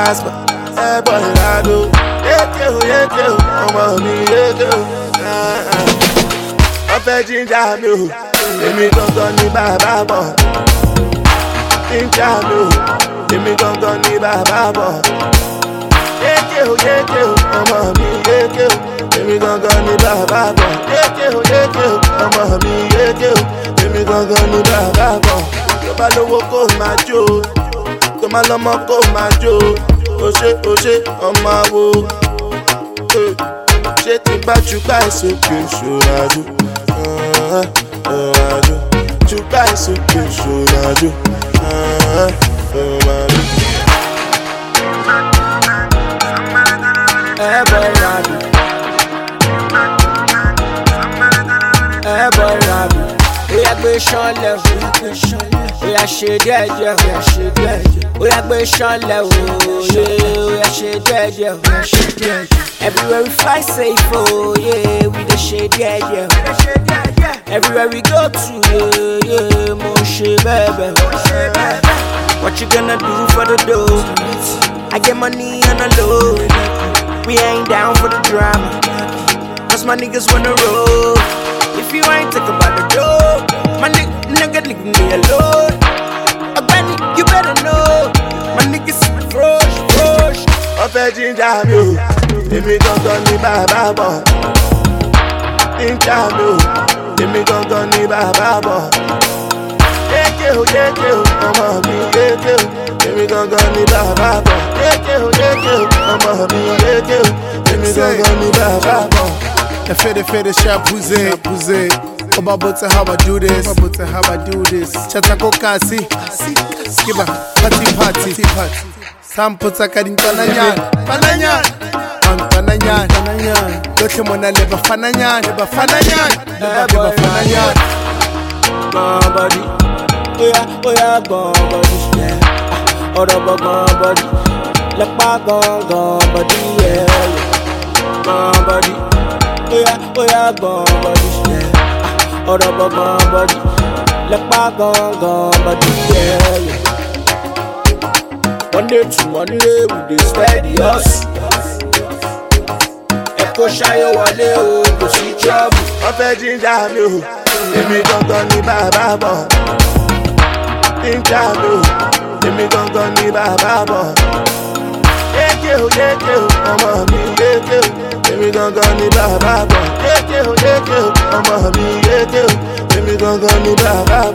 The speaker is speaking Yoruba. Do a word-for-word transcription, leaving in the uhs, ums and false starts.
Casper, hey boy, I do. Yeke o, yeke o, ọmọ mi yeke o. Ọfẹ jíjà mi o, èmi gangan ni bàbá bọ̀. Jíjà mi o, èmi gangan ni bàbá bọ̀. Yeke o, yeke o, ọmọ mi yeke o. Èmi gangan ni bàbá bọ̀. Yeke o, yeke o, ọmọ mi yeke o. Èmi gangan ni bàbá bọ̀. Tó bá lówó kó máa jó, tó má lọ́mọ kó máa jó. Ó ṣe, ó ṣe, ọmọ àwo. Ṣé tí bá ṣùgbà ìsòkè ṣòrajú? Ṣòrajú. Ṣùgbà ìsòkè ṣòrajú. Ṣòrajú. Hey boy, Rabi. Hey boy, Rabi. We are going to level. We are shade dead, yeah. We are shade dead. We are going to level. Yeah, we are shade dead, yeah. We are shade dead. Everywhere we fly safe, oh yeah. We the shade dead, yeah. Everywhere we go to, yeah, yeah. Moshe baby. What you gonna do for the dough? I get money on the low. We ain't down for the drama, cause my niggas wanna roll. If you ain't talk about the dough, my nigga, nigga, leave me alone. Abani, you better know, my niggas fresh, fresh. Ọfẹ jíjà mi o, èmi gangan ni bàbá bọ̀. Jíjà mi o, èmi gangan ni bàbá bọ̀. Yeke o, yeke o, ọmọ mi yeke o. Èmi gangan ni bàbá bọ̀. Yeke o, yeke o, ọmọ mi yeke o. Èmi gangan ni bàbá bọ̀. The fede fede shapuze, puze. About how I do this, about how I do this. Chatako kasi, skiba, party party, party. Sam puta kadin pananyan, pananyan, pananyan, pananyan. Look him when I live a fananyan, live a fananyan, live a fananyan. Gone body, oh yeah, oh yeah, gone body, yeah. Oh the gone body, look back, gone, gone body, yeah. Gone body, oh yeah, oh yeah, gone body, yeah. Oh the gone body, look back, gone, gone body, yeah. One day to one day we dey steady us. Echo Shayo wale o, kò sí trouble. Ọfẹ jíjà mi o, èmi gangan ni bàbá bọ̀. Jíjà mi o, èmi gangan ni bàbá bọ̀. Yeke o, yeke o, ọmọ mi yeke o. Èmi gangan ni bàbá bọ̀. Yeke o, yeke o, ọmọ mi yeke o. Èmi gangan ni bàbá